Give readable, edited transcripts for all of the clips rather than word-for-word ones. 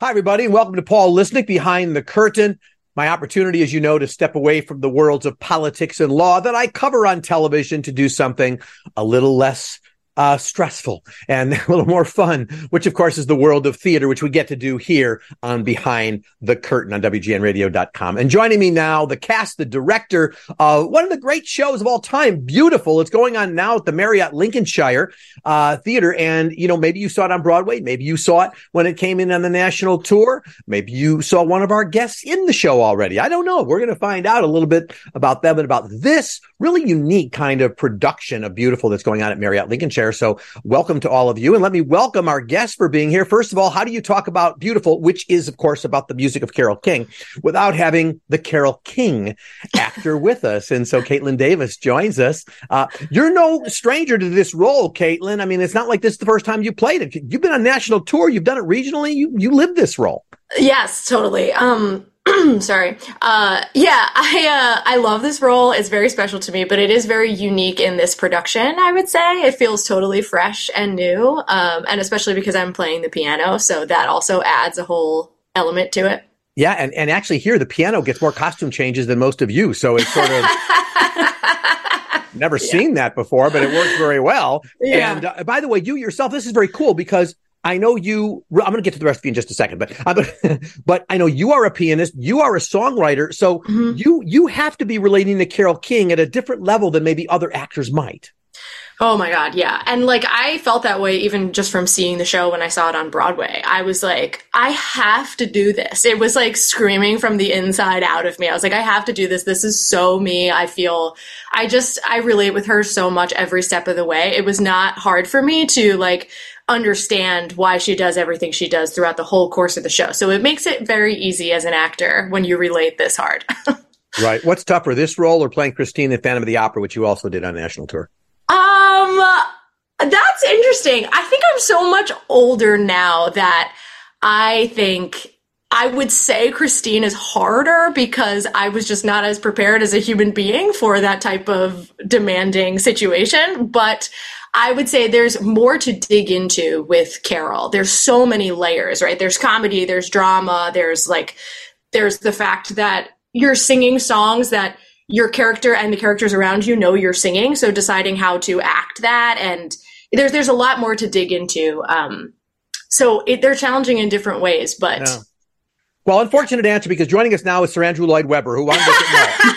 Hi, everybody, and welcome to Paul Lisnek Behind the Curtain. My opportunity, as you know, to step away from the worlds of politics and law that I cover on television to do something a little less stressful and a little more fun, which, of course, is the world of theater, which we get to do here on Behind the Curtain on WGNradio.com. And joining me now, the cast, the director of one of the great shows of all time, Beautiful. It's going on now at the Marriott Lincolnshire Theater. And, you know, maybe you saw it on Broadway. Maybe you saw it when it came in on the national tour. Maybe you saw one of our guests in the show already. I don't know. We're going to find out a little bit about them and about this really unique kind of production of Beautiful that's going on at Marriott Lincolnshire. So welcome to all of you. And let me welcome our guests for being here. First of all, how do you talk about Beautiful, which is, of course, about the music of Carole King, without having the Carole King actor with us? And so Caitlin Davis joins us. You're no stranger to this role, Caitlin. I mean, it's not like this is the first time you played it. You've been on national tour. You've done it regionally. You live this role. Yes, totally. Sorry. I love this role. It's very special to me, but it is very unique in this production, I would say. It feels totally fresh and new, and especially because I'm playing the piano, so that also adds a whole element to it. Yeah, and actually here, the piano gets more costume changes than most of you, so it's sort of... Never seen that before, but it works very well. Yeah. And by the way, you yourself, this is very cool because I know you, I'm going to get to the rest of you in just a second, but I know you are a pianist, you are a songwriter, so you have to be relating to Carole King at a different level than maybe other actors might. Oh my God, yeah. And like, I felt that way even just from seeing the show when I saw it on Broadway. I was like, I have to do this. It was like screaming from the inside out of me. I was like, I have to do this. This is so me. I relate with her so much every step of the way. It was not hard for me to like understand why she does everything she does throughout the whole course of the show. So it makes it very easy as an actor when you relate this hard. Right. What's tougher, this role or playing Christine in Phantom of the Opera, which you also did on national tour? That's interesting. I think I'm so much older now that I think I would say Christine is harder because I was just not as prepared as a human being for that type of demanding situation. But I would say there's more to dig into with Carole. There's so many layers, right? There's comedy, there's drama, there's the fact that you're singing songs that your character and the characters around you know you're singing. So deciding how to act that, and there's a lot more to dig into. They're challenging in different ways, but. Yeah. Well, unfortunate answer, because joining us now is Sir Andrew Lloyd Webber, who wanted to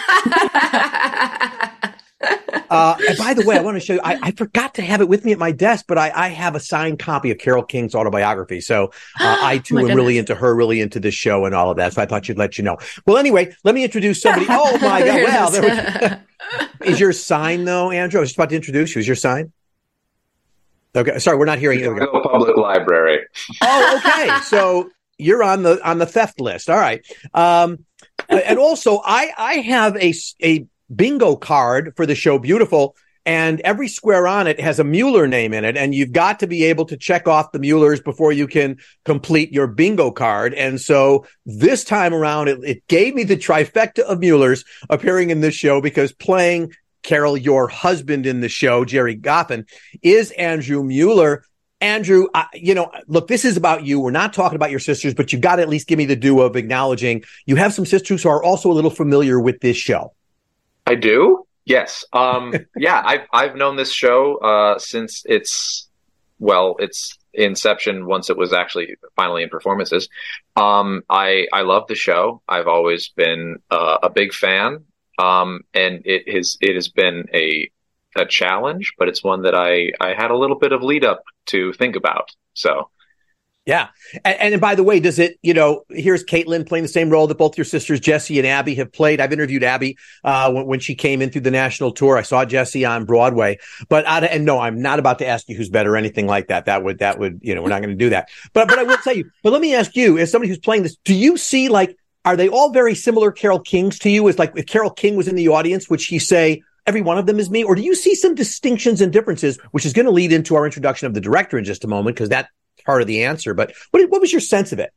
know. And by the way, I want to show you, I forgot to have it with me at my desk, but I have a signed copy of Carole King's autobiography. So I too am really into her, really into this show and all of that. So I thought she'd let you know. Well, anyway, let me introduce somebody. Oh my God. Well, is your sign though, Andrew? I was just about to introduce you. Is your sign? Okay. Sorry, we're not hearing you. Chicago Public Library. Oh, okay. So you're on the theft list. All right. And also I have a bingo card for the show Beautiful, and every square on it has a Mueller name in it, and you've got to be able to check off the Muellers before you can complete your bingo card. And so this time around, it gave me the trifecta of Muellers appearing in this show, because playing Carole, your husband in the show, Jerry Goffin, is Andrew Mueller. Andrew, look, this is about you. We're not talking about your sisters, but you've got to at least give me the due of acknowledging you have some sisters who are also a little familiar with this show. I do? Yes. Yeah, I've known this show since its inception, once it was actually finally in performances. I love the show. I've always been a big fan. And it has been a challenge, but it's one that I had a little bit of lead up to think about. So. Yeah. And by the way, does it, here's Caitlin playing the same role that both your sisters, Jessie and Abby, have played. I've interviewed Abby when she came in through the national tour. I saw Jessie on Broadway, and no, I'm not about to ask you who's better or anything like that. That would, we're not going to do that. But I will tell you, but let me ask you, as somebody who's playing this, do you see, are they all very similar Carole Kings to you? Is like if Carole King was in the audience, would she say, every one of them is me? Or do you see some distinctions and differences, which is going to lead into our introduction of the director in just a moment, because that's part of the answer. But what was your sense of it?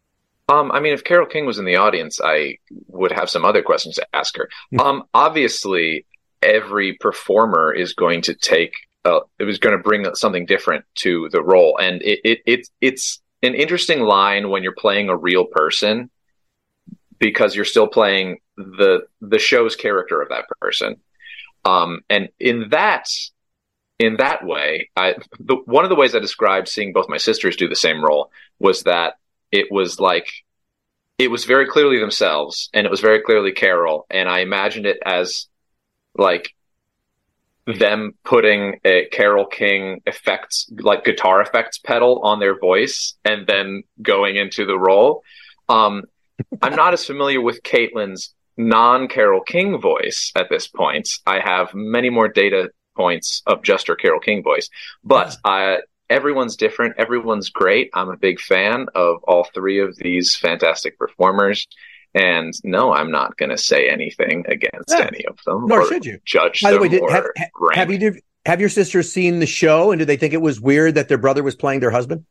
If Carole King was in the audience, I would have some other questions to ask her. Obviously, every performer is going to bring something different to the role. And it's an interesting line when you're playing a real person, because you're still playing the show's character of that person. And in that way, one of the ways I described seeing both my sisters do the same role was that it was very clearly themselves, and it was very clearly Carol. And I imagined it as like them putting a Carole King effects, like guitar effects pedal on their voice and then going into the role. I'm not as familiar with Caitlin's non-Carole King voice at this point. I have many more data points of just her Carole King voice, but everyone's different. Everyone's great. I'm a big fan of all three of these fantastic performers. And no, I'm not going to say anything against any of them. Nor should you. Judge By the them way, have your sisters seen the show, and did they think it was weird that their brother was playing their husband?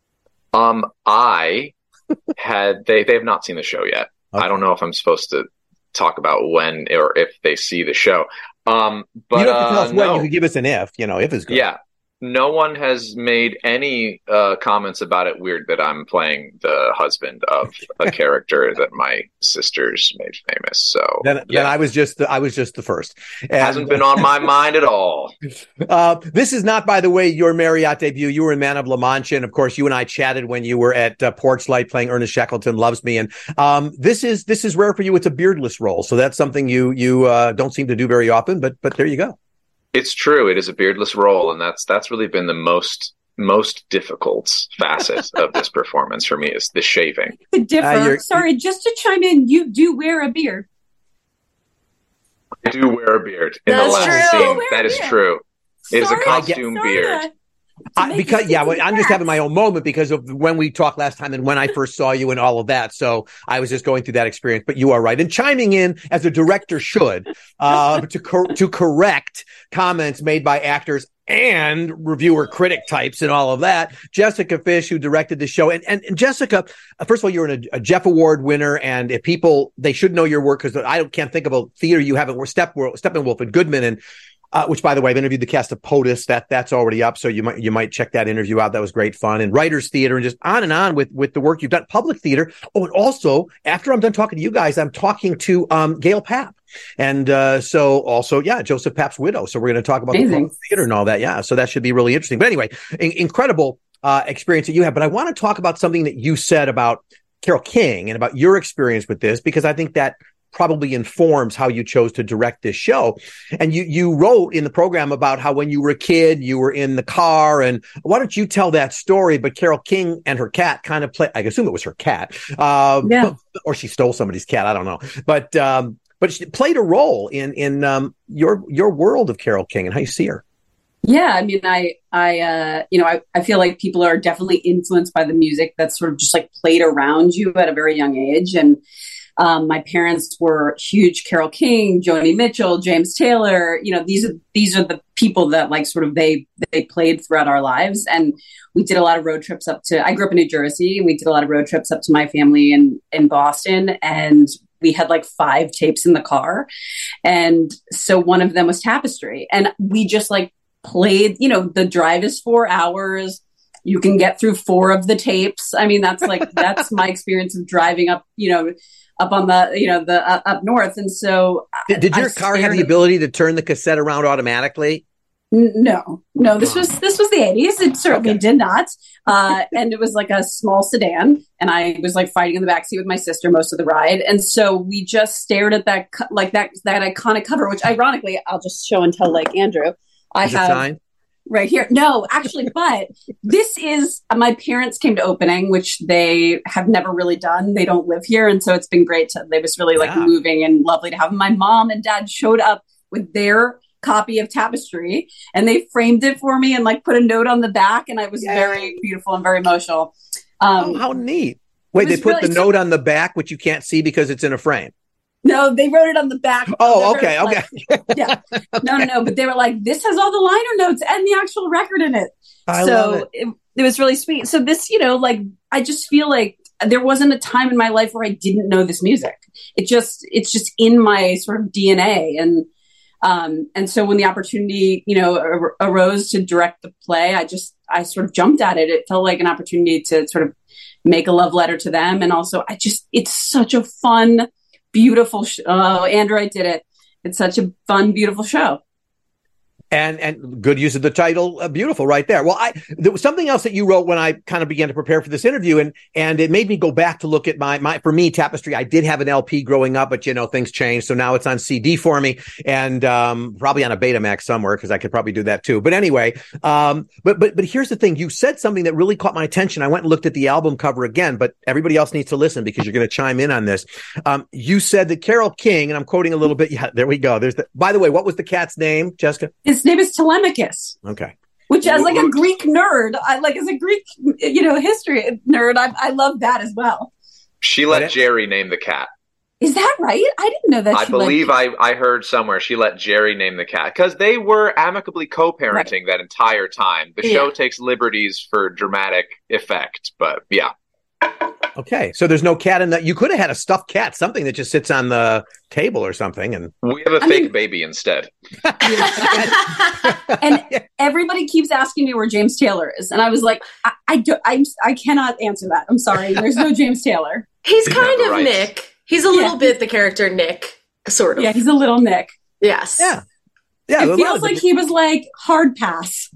They have not seen the show yet. Okay. I don't know if I'm supposed to talk about when or if they see the show. But you don't have to tell us when. You can give us an if. If is good. Yeah. No one has made any comments about it weird that I'm playing the husband of a character that my sisters made famous. So then I was just the first. And hasn't been on my mind at all. This is not, by the way, your Marriott debut. You were in Man of La Mancha, and of course, you and I chatted when you were at Porchlight playing Ernest Shackleton Loves Me. And this is rare for you. It's a beardless role, so that's something you don't seem to do very often. But there you go. It's true. It is a beardless role, and that's really been the most difficult facet of this performance for me, is the shaving. Sorry, just to chime in, you do wear a beard. I do wear a beard in the last scene. That is true. It is a costume beard. I'm just having my own moment because of when we talked last time and when I first saw you and all of that. So I was just going through that experience. But you are right, and chiming in as a director should to correct comments made by actors and reviewer critic types and all of that. Jessica Fish, who directed the show, and Jessica, first of all, you're a Jeff Award winner, and if people, they should know your work, because I can't think of a theater you haven't. Steppenwolf and Goodman, and which, by the way, I've interviewed the cast of POTUS. That's already up, so you might check that interview out. That was great fun. And Writers Theater, and just on and on with the work you've done. Public Theater. Oh, and also, after I'm done talking to you guys, I'm talking to Gail Papp. And Joseph Papp's widow. So we're going to talk about the Public Theater and all that. Yeah, so that should be really interesting. But anyway, incredible experience that you have. But I want to talk about something that you said about Carole King and about your experience with this, because I think that probably informs how you chose to direct this show. And you wrote in the program about how when you were a kid, you were in the car. And why don't you tell that story? But Carole King and her cat kind of play, I assume it was her cat, or she stole somebody's cat. I don't know. But she played a role in your world of Carole King and how you see her. Yeah, I mean, I feel like people are definitely influenced by the music that's sort of just like played around you at a very young age. And my parents were huge Carole King, Joni Mitchell, James Taylor. These are the people that like sort of they played throughout our lives. And we did a lot of road trips I grew up in New Jersey, and we did a lot of road trips up to my family in Boston. And we had like 5 tapes in the car. And so one of them was Tapestry. And we just like played, the drive is 4 hours. You can get through 4 of the tapes. I mean, that's my experience of driving up, up on the up north. And so did your car have the ability to turn the cassette around automatically? No, this was the 80s. It certainly did not. And it was like a small sedan, and I was like fighting in the backseat with my sister most of the ride. And so we just stared at that iconic cover, which ironically, I'll just show and tell like Andrew. I have right here. No, actually, but this is my parents came to opening, which they have never really done. They don't live here. And so it's been great they was really like moving and lovely to have them. My mom and dad showed up with their copy of Tapestry, and they framed it for me and like put a note on the back, and I was very beautiful and very emotional. How neat. Wait, they put the note on the back, which you can't see because it's in a frame. No, they wrote it on the back. Oh, okay. Yeah. No. But they were like, this has all the liner notes and the actual record in it. I love it. It was really sweet. So this, I just feel like there wasn't a time in my life where I didn't know this music. It's just in my sort of DNA. And so when the opportunity, arose to direct the play, I just I sort of jumped at it. It felt like an opportunity to sort of make a love letter to them. And also it's such a fun, beautiful, oh, Andrew, I did it. It's such a fun, beautiful show. And good use of the title, beautiful, right there. Well, there was something else that you wrote when I kind of began to prepare for this interview, and it made me go back to look at my for me, Tapestry. I did have an LP growing up, but things changed, so now it's on CD for me, and probably on a Betamax somewhere because I could probably do that too. But anyway, but here's the thing: you said something that really caught my attention. I went and looked at the album cover again, but everybody else needs to listen because you're going to chime in on this. You said that Carole King, and I'm quoting a little bit. Yeah, there we go. By the way, what was the cat's name, Jessica? His name is Telemachus. Okay. Which, as like a Greek nerd, as a Greek, history nerd, I love that as well. She let Jerry name the cat. Is that right? I didn't know that. I believe I heard somewhere she let Jerry name the cat because they were amicably co-parenting that entire time. The show takes liberties for dramatic effect, but yeah. Okay, so there's no cat in that. You could have had a stuffed cat, something that just sits on the table or something, and we have a fake baby instead. And everybody keeps asking me where James Taylor is, and I was like, I cannot answer that. I'm sorry, there's no James Taylor. He's kind of Nick. He's a little bit the character Nick, sort of. Yeah, he's a little Nick. Yes. Yeah. It feels like he was like hard pass.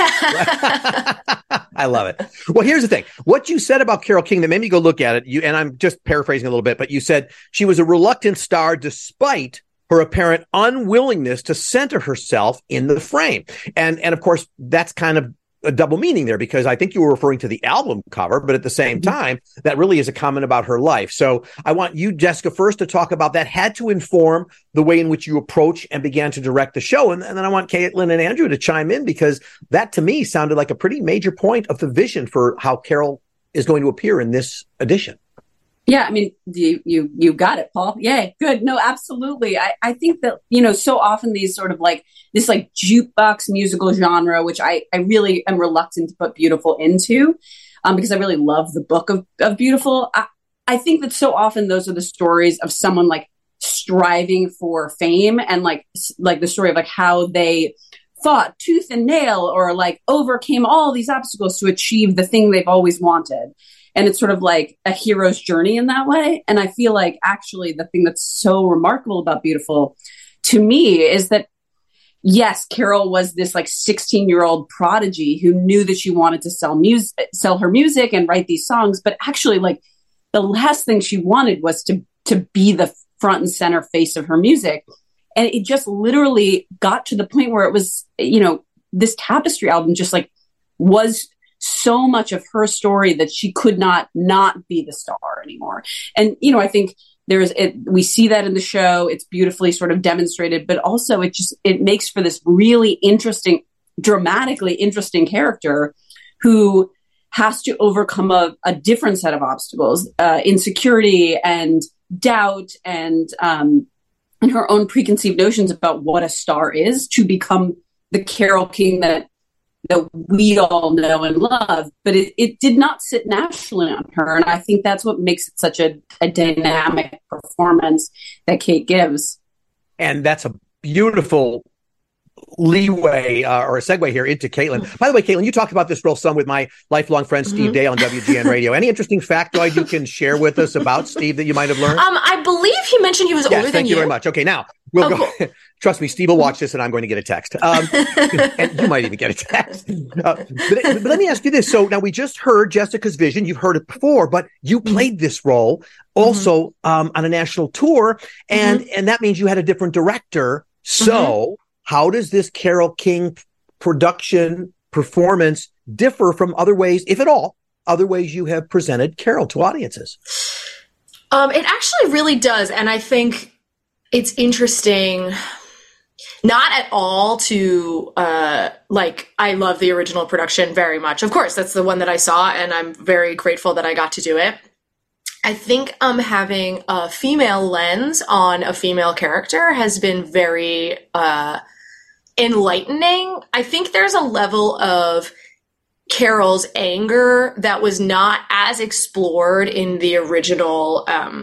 I love it. Well, here's the thing. What you said about Carole King that made me go look at it, and I'm just paraphrasing a little bit, but you said she was a reluctant star despite her apparent unwillingness to center herself in the frame. And of course, that's kind of a double meaning there because I think you were referring to the album cover, but at the same time, that really is a comment about her life. So I want you, Jessica, first to talk about that had to inform the way in which you approach and began to direct the show. And then I want Caitlin and Andrew to chime in because that to me sounded like a pretty major point of the vision for how Carole is going to appear in this edition. Yeah, I mean, you got it, Paul. Yay, good. No, absolutely. I think that, so often these sort of like this like jukebox musical genre, which I really am reluctant to put Beautiful into because I really love the book of Beautiful. I think that so often those are the stories of someone like striving for fame and like the story of like how they fought tooth and nail or like overcame all these obstacles to achieve the thing they've always wanted. And it's sort of like a hero's journey in that way. And I feel like actually the thing that's so remarkable about Beautiful to me is that, yes, Carole was this like 16-year-old prodigy who knew that she wanted to sell her music and write these songs. But actually, like the last thing she wanted was to be the front and center face of her music. And it just literally got to the point where it was, this Tapestry album just like was so much of her story that she could not be the star anymore. And, I think we see that in the show. It's beautifully sort of demonstrated, but also it makes for this really interesting, dramatically interesting character who has to overcome a different set of obstacles, insecurity and doubt and her own preconceived notions about what a star is to become the Carole King that we all know and love, but it did not sit naturally on her. And I think that's what makes it such a dynamic performance that Kate gives. And that's a beautiful leeway or a segue here into Caitlin. By the way, Caitlin, you talked about this role some with my lifelong friend, Steve Dale on WGN Radio. Any interesting factoid you can share with us about Steve that you might have learned? I believe he mentioned he was older than you. Thank you very much. Okay, now we'll go. Cool. Trust me, Steve will watch this and I'm going to get a text. And you might even get a text. But let me ask you this. So now we just heard Jessica's vision. You've heard it before, but you played this role also on a national tour. And that means you had a different director. So how does this Carole King production performance differ from other ways, if at all, other ways you have presented Carole to audiences? It actually really does. And I think it's interesting, not at all to, I love the original production very much. Of course, that's the one that I saw, and I'm very grateful that I got to do it. I think having a female lens on a female character has been very enlightening. I think there's a level of Carole's anger that was not as explored in the original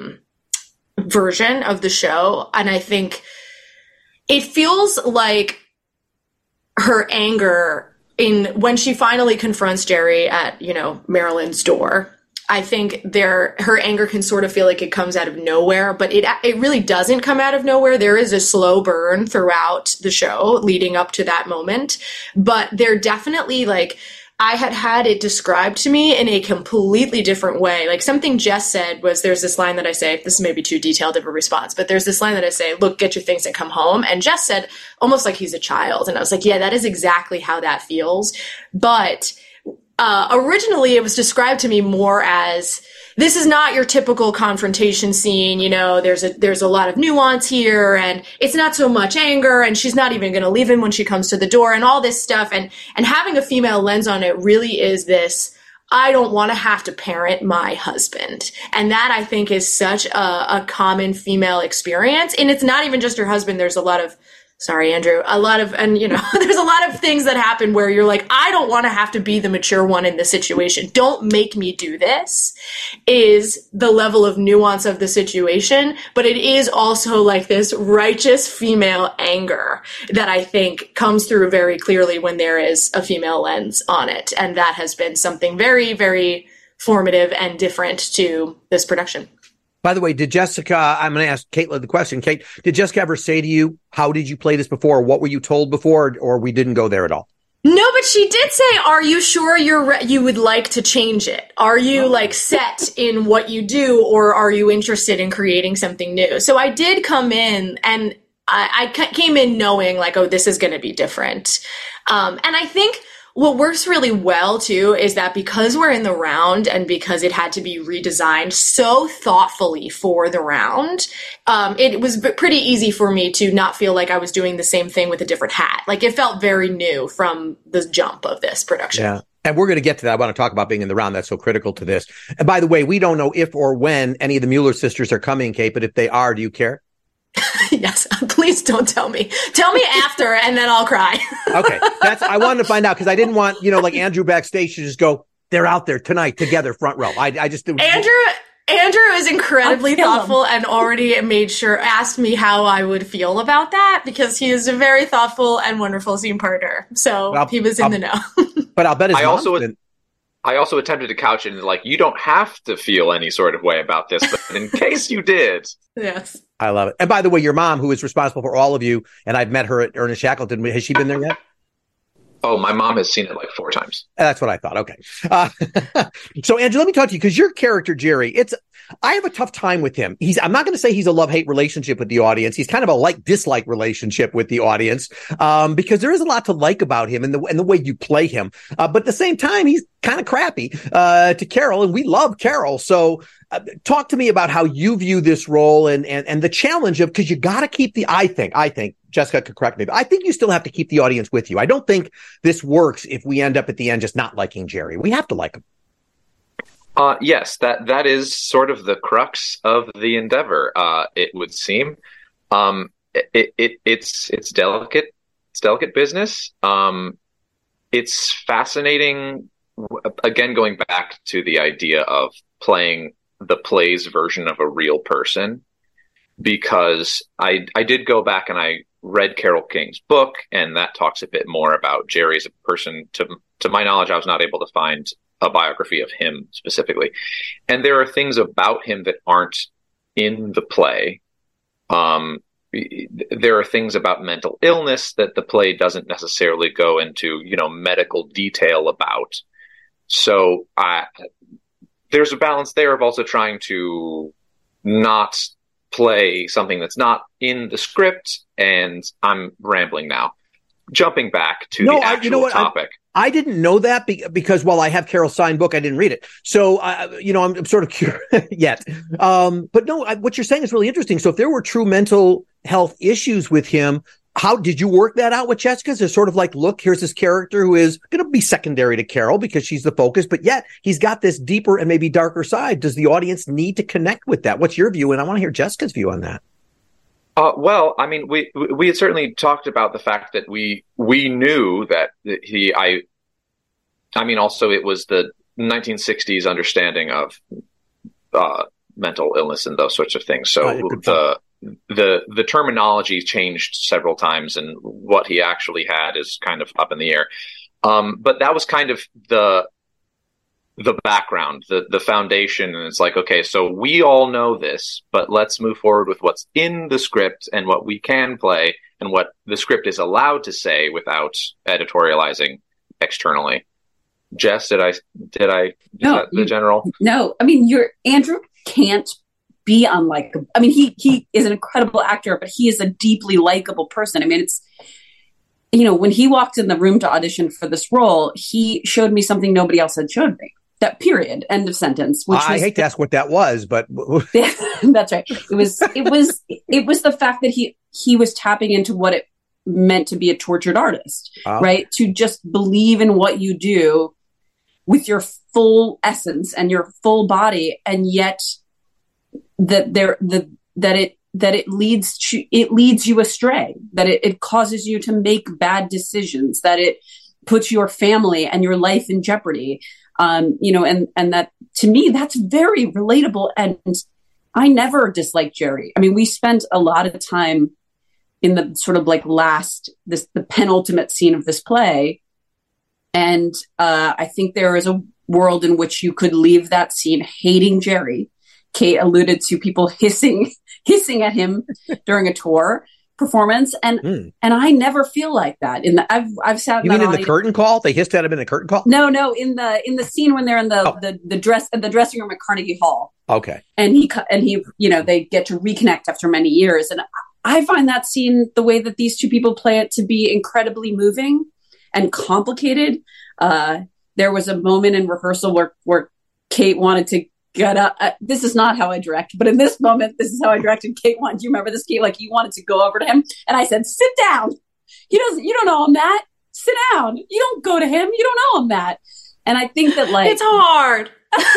version of the show. And I think it feels like her anger when she finally confronts Jerry at, Marilyn's door, I think her anger can sort of feel like it comes out of nowhere, but it really doesn't come out of nowhere. There is a slow burn throughout the show leading up to that moment, but they're definitely I had it described to me in a completely different way. Like something Jess said was, there's this line that I say, this is maybe too detailed of a response, but there's this line that I say, look, get your things and come home. And Jess said, almost like he's a child. And I was like, yeah, that is exactly how that feels. But originally it was described to me more as, this is not your typical confrontation scene. There's a lot of nuance here, and it's not so much anger, and she's not even going to leave him when she comes to the door, and all this stuff. And having a female lens on it really is this, I don't want to have to parent my husband. And that, I think, is such a common female experience. And it's not even just her husband. There's a lot of, sorry, Andrew, there's a lot of things that happen where you're like, I don't want to have to be the mature one in the situation. Don't make me do this, is the level of nuance of the situation. But it is also like this righteous female anger that I think comes through very clearly when there is a female lens on it. And that has been something very, very formative and different to this production. By the way, I'm going to ask Caitlin the question. Kate, did Jessica ever say to you, how did you play this before? What were you told before? Or we didn't go there at all? No, but she did say, are you sure you would like to change it? Are you set in what you do, or are you interested in creating something new? So I did come in, and I came in knowing this is going to be different. And I think what works really well, too, is that because we're in the round and because it had to be redesigned so thoughtfully for the round, it was pretty easy for me to not feel like I was doing the same thing with a different hat. It felt very new from the jump of this production. Yeah. And we're going to get to that. I want to talk about being in the round. That's so critical to this. And by the way, we don't know if or when any of the Mueller sisters are coming, Kate, but if they are, do you care? Yes, please don't tell me. Tell me after, and then I'll cry. Okay, I wanted to find out because I didn't want, like Andrew backstage to just go, they're out there tonight together, front row. I just Andrew is incredibly thoughtful and already asked me how I would feel about that, because he is a very thoughtful and wonderful scene partner. So he was in the know. But I'll bet his I also attempted to couch it in you don't have to feel any sort of way about this, but in case you did. Yes. I love it. And by the way, your mom, who is responsible for all of you, and I've met her at Ernest Shackleton, has she been there yet? Oh, my mom has seen it 4 times. That's what I thought. Okay. So, Andrew, let me talk to you, because your character, Jerry, I have a tough time with him. I'm not going to say he's a love-hate relationship with the audience. He's kind of a like-dislike relationship with the audience, because there is a lot to like about him and the way you play him. But at the same time, he's kind of crappy to Carol, and we love Carol. So talk to me about how you view this role and the challenge of, because you got to keep I think, Jessica could correct me, but I think you still have to keep the audience with you. I don't think this works if we end up at the end just not liking Jerry. We have to like him. Yes, that is sort of the crux of the endeavor. It would seem. It's delicate. It's delicate business. It's fascinating. Again, going back to the idea of playing the play's version of a real person, because I did go back and I read Carole King's book, and that talks a bit more about Jerry as a person. To my knowledge, I was not able to find a biography of him specifically. And there are things about him that aren't in the play. There are things about mental illness that the play doesn't necessarily go into, medical detail about. So there's a balance there of also trying to not play something that's not in the script. And I'm rambling now. Jumping back to the actual topic. I didn't know that because while I have Carol's signed book, I didn't read it. So, I'm sort of curious yet. But no, what you're saying is really interesting. So if there were true mental health issues with him, how did you work that out with Jessica? Is it sort of like, look, here's this character who is going to be secondary to Carol because she's the focus, but yet he's got this deeper and maybe darker side. Does the audience need to connect with that? What's your view? And I want to hear Jessica's view on that. Well, I mean, we had certainly talked about the fact that we knew that also it was the 1960s understanding of mental illness and those sorts of things. So the terminology changed several times, and what he actually had is kind of up in the air. But that was kind of the background, the foundation. And it's like, okay, so we all know this, but let's move forward with what's in the script and what we can play and what the script is allowed to say without editorializing externally. Jess, did I No, the general? No, I mean, Andrew can't be unlikable. I mean, he is an incredible actor, but he is a deeply likable person. I mean, it's, when he walked in the room to audition for this role, he showed me something nobody else had showed me. That period, end of sentence. Which I hate to ask what that was, but that's right. It was the fact that he was tapping into what it meant to be a tortured artist, right? To just believe in what you do with your full essence and your full body, and yet that it leads you astray, that it causes you to make bad decisions, that it puts your family and your life in jeopardy. And that, to me, that's very relatable. And I never disliked Jerry. I mean, we spent a lot of time in the sort of like the penultimate scene of this play. And I think there is a world in which you could leave that scene hating Jerry. Kate alluded to people hissing at him during a tour performance, and I never feel like that. I've sat. You mean in the curtain call? They hissed at him in the curtain call? No, in the scene when they're in the dressing room at Carnegie Hall. Okay, and he they get to reconnect after many years, and I find that scene, the way that these two people play it, to be incredibly moving and complicated. There was a moment in rehearsal where Kate wanted to get up. This is not how I direct, but in this moment, this is how I directed Kate. Do you remember this, Kate? Like, you wanted to go over to him, and I said, "Sit down. You don't know him that. Sit down. You don't go to him. You don't know him that." And I think that, like, it's hard.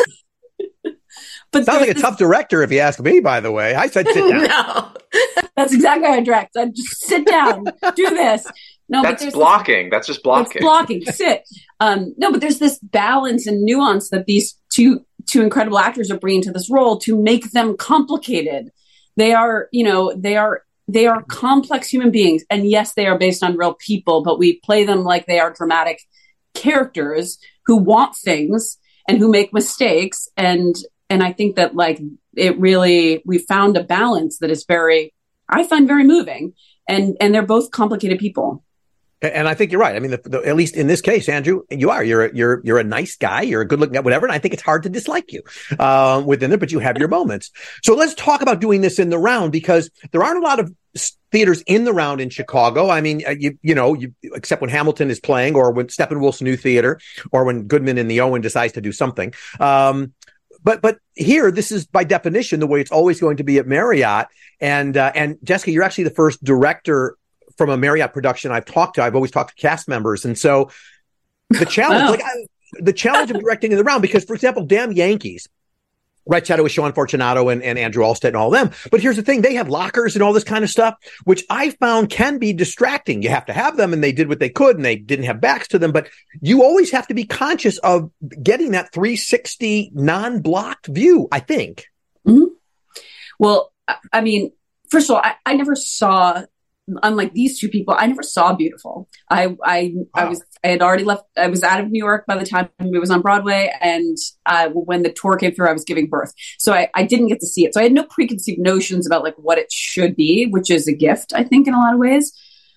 But sounds like a tough director, if you ask me. By the way, I said sit down. No, that's exactly how I direct. I just sit down, do this. No, that's but blocking. That's just blocking. That's blocking. Sit. No, but there's this balance and nuance that these two incredible actors are bringing to this role to make them complicated. They are complex human beings, and yes, they are based on real people, but we play them like they are dramatic characters who want things and who make mistakes. And I think that, like, we found a balance that is I find very moving, and they're both complicated people. And I think you're right. I mean, at least in this case, Andrew, you're a nice guy. You're a good looking guy, whatever. And I think it's hard to dislike you within there, but you have your moments. So let's talk about doing this in the round, because there aren't a lot of theaters in the round in Chicago. I mean, you except when Hamilton is playing, or when Steppenwolf's New Theater, or when Goodman in the Owen decides to do something. But here, this is by definition the way it's always going to be at Marriott. And Jessica, you're actually the first director from a Marriott production I've talked to. I've always talked to cast members. And so the challenge, the challenge of directing in the round, because, for example, Damn Yankees, Red Shadow with Sean Fortunato and Andrew Alstead and all of them. But here's the thing. They have lockers and all this kind of stuff, which I found can be distracting. You have to have them, and they did what they could, and they didn't have backs to them. But you always have to be conscious of getting that 360 non-blocked view, I think. Mm-hmm. Well, I mean, first of all, I never saw, unlike these two people, I never saw Beautiful. I had already left. I was out of New York by the time it was on Broadway. And when the tour came through, I was giving birth. So I didn't get to see it. So I had no preconceived notions about, like, what it should be, which is a gift, I think, in a lot of ways.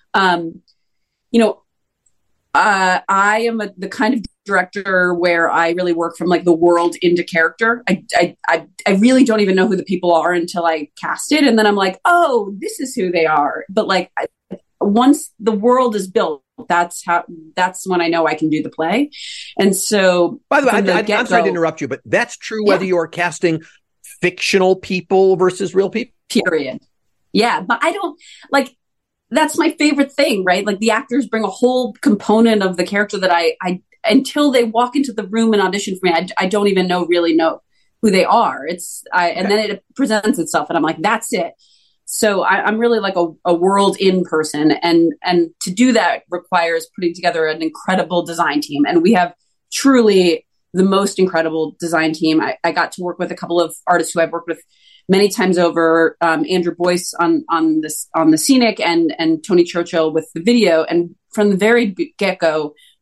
I am the kind of director where I really work from, like, the world into character. I really don't even know who the people are until I cast it, and then I'm like, oh, this is who they are. But, like, once the world is built, that's when I know I can do the play. And so, by the way, I'm sorry to interrupt you, but that's true whether you're casting fictional people versus real people. Period. Yeah, but I don't like. That's my favorite thing, right? Like, the actors bring a whole component of the character that I until they walk into the room and audition for me, I don't even really know who they are. And then it presents itself, and I'm like, that's it. So I'm really like a world in person, and to do that requires putting together an incredible design team. And we have truly the most incredible design team. I got to work with a couple of artists who I've worked with many times over, Andrew Boyce on the scenic, and Tony Churchill with the video. And from the very get-go,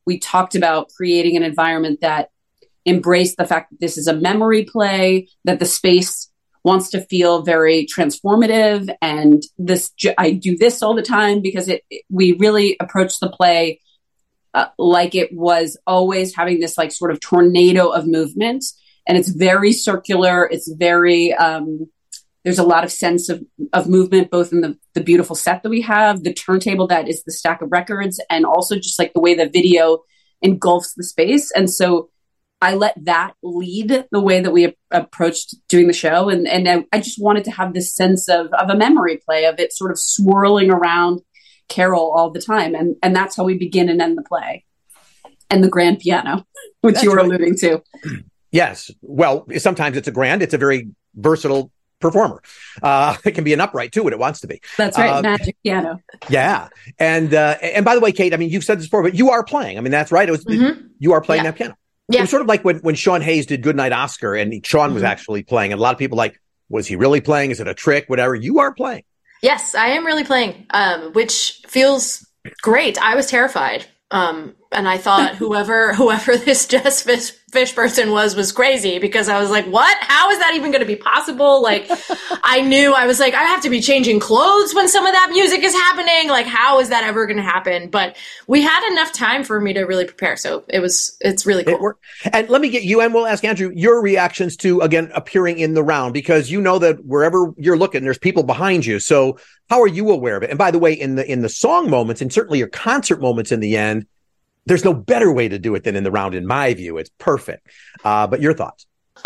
we talked about creating an environment that embraced the fact that this is a memory play, that the space wants to feel very transformative. And I do this all the time because we really approach the play like it was always having this like sort of tornado of movement. And it's very circular. It's very, there's a lot of sense of movement, both in the beautiful set that we have, the turntable that is the stack of records, and also just like the way the video engulfs the space. And so I let that lead the way that we approached doing the show. And I just wanted to have this sense of a memory play, of it sort of swirling around Carol all the time. And that's how we begin and end the play. And the grand piano, which that's you were alluding to. Yes. Well, sometimes it's a very versatile performer. It can be an upright too, what it wants to be. That's right. Magic piano. Yeah. And by the way, Kate, I mean, you've said this before, but you are playing. I mean, that's right. You are playing that piano. Yeah. It was sort of like when Sean Hayes did Goodnight Oscar, and Sean was actually playing, and a lot of people like, was he really playing? Is it a trick? Whatever. You are playing. Yes, I am really playing, which feels great. I was terrified. And I thought whoever this Jess Fish person was crazy, because I was like, what? How is that even going to be possible? Like, I was like, I have to be changing clothes when some of that music is happening. Like, how is that ever going to happen? But we had enough time for me to really prepare. So it's really cool. And let me get you, and we'll ask Andrew your reactions to, again, appearing in the round, because you know that wherever you're looking, there's people behind you. So how are you aware of it? And by the way, in the song moments, and certainly your concert moments in the end, there's no better way to do it than in the round, in my view. It's perfect. But your thoughts?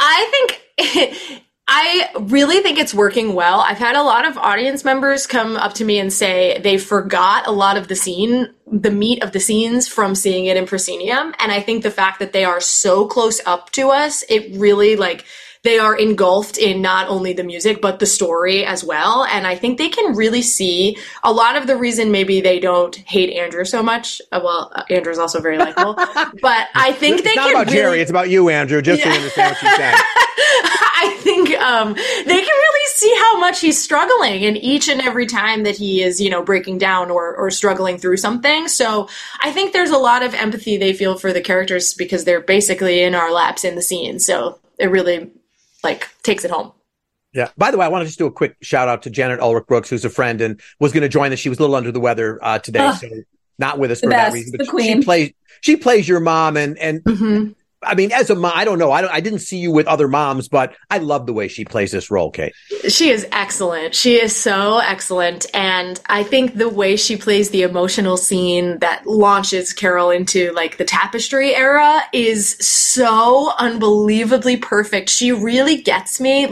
I really think it's working well. I've had a lot of audience members come up to me and say they forgot a lot of the meat of the scenes from seeing it in proscenium. And I think the fact that they are so close up to us, it really they are engulfed in not only the music, but the story as well. And I think they can really see a lot of the reason maybe they don't hate Andrew so much. Andrew's also very likable, but I think it's not about Jerry. It's about you, Andrew, just so you understand what she's saying. I think they can really see how much he's struggling, and each and every time that he is, breaking down or struggling through something. So I think there's a lot of empathy they feel for the characters, because they're basically in our laps in the scene. So it really takes it home. Yeah. By the way, I want to just do a quick shout out to Janet Ulrich Brooks, who's a friend and was going to join us. She was a little under the weather today, so not with us for that reason. But she plays your mom, and I mean, as a mom, I don't know. I didn't see you with other moms, but I love the way she plays this role, Kate. She is excellent. She is so excellent. And I think the way she plays the emotional scene that launches Carol into the tapestry era is so unbelievably perfect. She really gets me.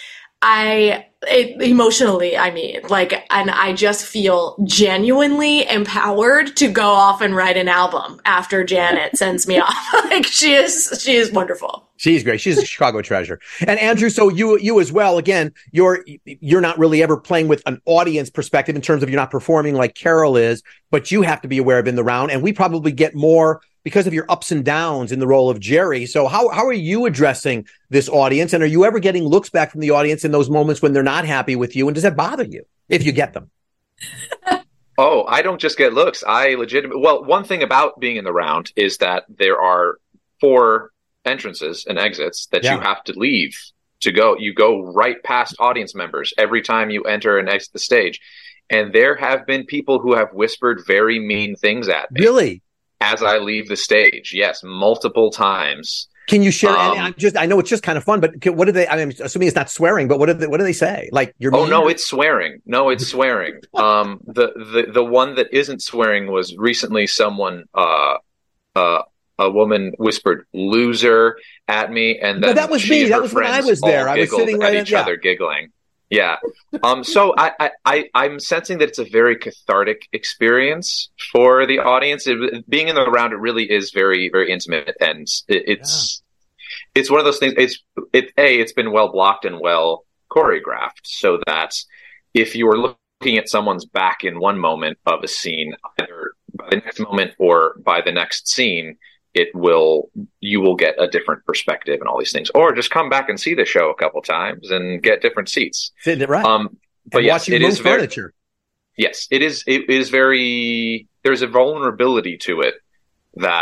Emotionally, and I just feel genuinely empowered to go off and write an album after Janet sends me off. She is wonderful. She's great. She's a Chicago treasure. And Andrew, so you as well, again, you're not really ever playing with an audience perspective in terms of you're not performing like Carol is, but you have to be aware of in the round. And we probably get more because of your ups and downs in the role of Jerry. So how are you addressing this audience? And are you ever getting looks back from the audience in those moments when they're not happy with you? And does that bother you if you get them? Oh, I don't just get looks. One thing about being in the round is that there are 4 entrances and exits that you have to leave to go. You go right past audience members every time you enter and exit the stage. And there have been people who have whispered very mean things at me. Really? As I leave the stage, yes, multiple times. Can you share? I know it's just kind of fun, but what do they? I mean, assuming it's not swearing, but what do they say? No, it's swearing. No, it's swearing. The one that isn't swearing was recently someone, a woman whispered "loser" at me, and then that was me. That was when I was there. I was sitting right at each other, giggling. Yeah. So I'm sensing that it's a very cathartic experience for the audience. Being in the round, it really is very, very intimate, and it's one of those things. It's been well blocked and well choreographed, so that if you are looking at someone's back in one moment of a scene, either by the next moment or by the next scene, you will get a different perspective and all these things, or just come back and see the show a couple times and get different seats. Right. But yes, it is furniture. Yes, it is. It is very. There's a vulnerability to it that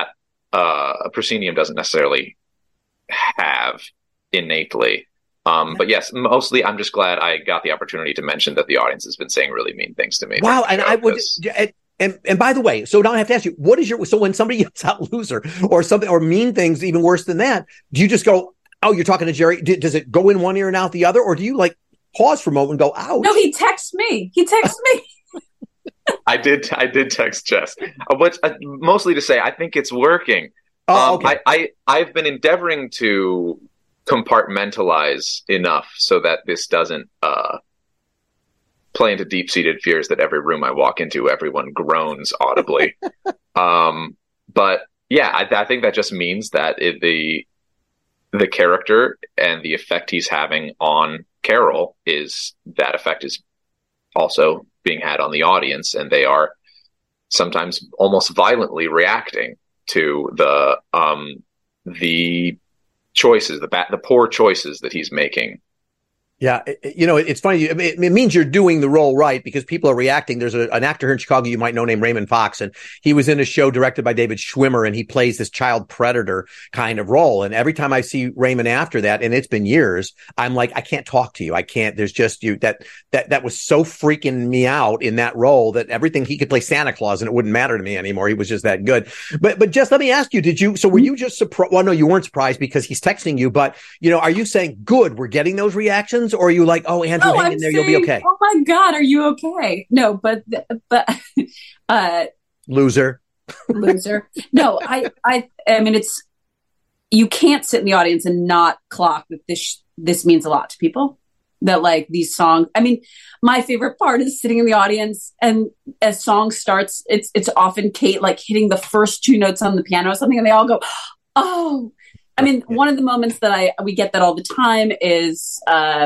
proscenium doesn't necessarily have innately. But yes, mostly I'm just glad I got the opportunity to mention that the audience has been saying really mean things to me. Wow. And I would, and by the way, so now I have to ask you, so when somebody yells out loser or something, or mean things, even worse than that, do you just go, oh, you're talking to Jerry? Does it go in one ear and out the other? Or do you like pause for a moment and go, ouch? No, he texts me. I did text Jess, which mostly to say, I think it's working. Oh, okay. I've been endeavoring to compartmentalize enough so that this doesn't play into deep-seated fears that every room I walk into, everyone groans audibly. But yeah, I think that just means that the character and the effect he's having on Carol is that effect is also being had on the audience, and they are sometimes almost violently reacting to the choices, the poor choices that he's making. Yeah, it's funny. It means you're doing the role right because people are reacting. There's an actor here in Chicago you might know named Raymond Fox, and he was in a show directed by David Schwimmer, and he plays this child predator kind of role. And every time I see Raymond after that, and it's been years, I'm like, I can't talk to you. I can't. There's just you. That was so freaking me out in that role that everything he could play Santa Claus and it wouldn't matter to me anymore. He was just that good. But just let me ask you, were you just surprised? Well, no, you weren't surprised because he's texting you, but are you saying good? We're getting those reactions? Or are you like, oh, Andrew, hang in there, you'll be okay? Oh my God, are you okay? No, but loser. No, I mean, you can't sit in the audience and not clock that this means a lot to people. That like these songs. I mean, my favorite part is sitting in the audience, and as song starts, it's often Kate like hitting the first two notes on the piano or something, and they all go, oh. I mean, one of the moments that we get that all the time is.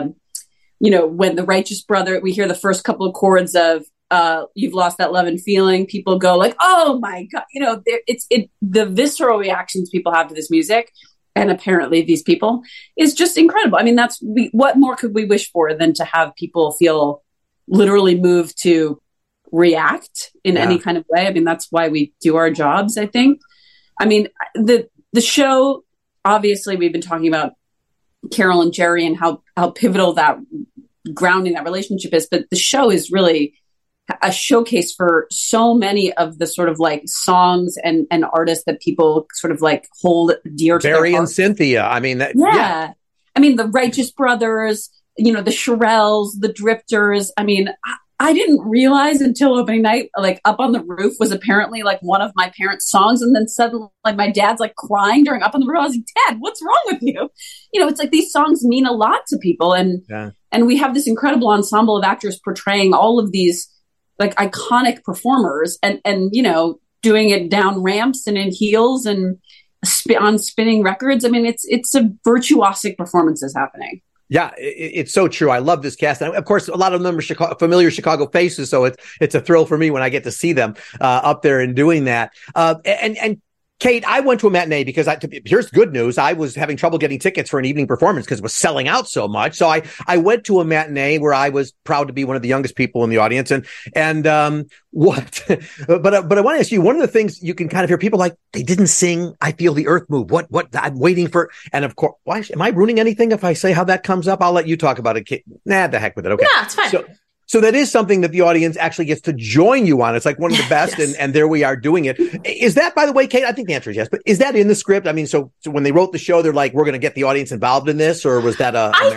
When the Righteous Brother, we hear the first couple of chords of You've Lost That Love and Feeling, people go like, oh my God, the visceral reactions people have to this music, and apparently these people, is just incredible. I mean, what more could we wish for than to have people feel literally moved to react in any kind of way? I mean, that's why we do our jobs, I think. I mean, the show, obviously we've been talking about Carol and Jerry and how pivotal that grounding that relationship is, but the show is really a showcase for so many of the sort of like songs and artists that people sort of like hold dear to Barry their and heart. Cynthia. I mean, I mean, the Righteous Brothers, the Shirelles, the Drifters. I mean, I didn't realize until opening night, like Up on the Roof was apparently like one of my parents' songs. And then suddenly like my dad's like crying during Up on the Roof. I was like, Dad, what's wrong with you? It's like these songs mean a lot to people. And we have this incredible ensemble of actors portraying all of these like iconic performers and doing it down ramps and in heels and on spinning records. I mean, it's a virtuosic performances happening. Yeah, it's so true. I love this cast. And of course, a lot of them are familiar Chicago faces. So it's a thrill for me when I get to see them up there and doing that. And Kate, I went to a matinee because here's good news. I was having trouble getting tickets for an evening performance because it was selling out so much. So I went to a matinee where I was proud to be one of the youngest people in the audience. But I want to ask you, one of the things you can kind of hear people like, they didn't sing I Feel the Earth Move. What I'm waiting for. And of course, am I ruining anything if I say how that comes up? I'll let you talk about it, Kate. Nah, the heck with it. Okay. No, it's fine. So that is something that the audience actually gets to join you on. It's like one of the best, yes. and there we are doing it. Is that, by the way, Kate? I think the answer is yes. But is that in the script? I mean, so when they wrote the show, they're like, we're going to get the audience involved in this, or was that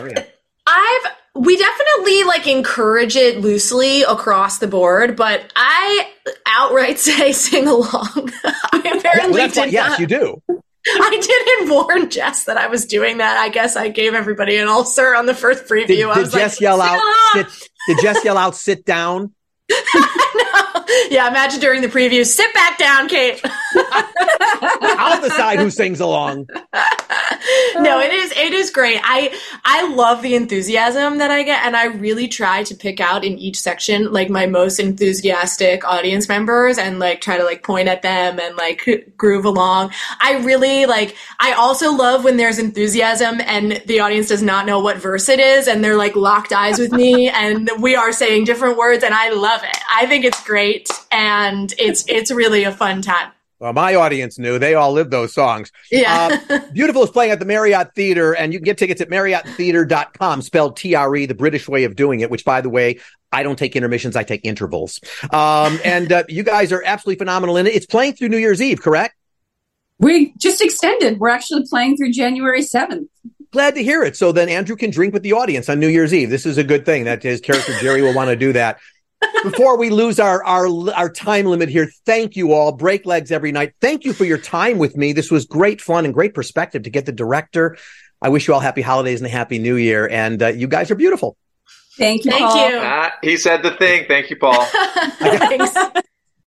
we definitely like encourage it loosely across the board, but I outright say sing along. I apparently did yes, not. You do. I didn't warn Jess that I was doing that. I guess I gave everybody an ulcer on the first preview. Did Jess yell out? Did Jess yell out? Sit down. No. Yeah, imagine during the preview, sit back down, Kate. I'll decide who sings along. No, it is great. I love the enthusiasm that I get, and I really try to pick out in each section like my most enthusiastic audience members and like try to like point at them and like groove along. I also love when there's enthusiasm and the audience does not know what verse it is and they're like locked eyes with me and we are saying different words and I love it. I think it's great and it's really a fun time. Well, my audience knew. They all lived those songs. Yeah. Beautiful is playing at the Marriott Theater, and you can get tickets at marriotttheater.com, spelled TRE, the British way of doing it, which, by the way, I don't take intermissions. I take intervals. And you guys are absolutely phenomenal in it. It's playing through New Year's Eve, correct? We just extended. We're actually playing through January 7th. Glad to hear it. So then Andrew can drink with the audience on New Year's Eve. This is a good thing that his character Jerry will want to do that. Before we lose our time limit here, thank you all. Break legs every night. Thank you for your time with me. This was great fun and great perspective to get the director. I wish you all happy holidays and a happy new year. And you guys are beautiful. Thank you, Thank Paul. you. He said the thing. Thank you, Paul. Thanks.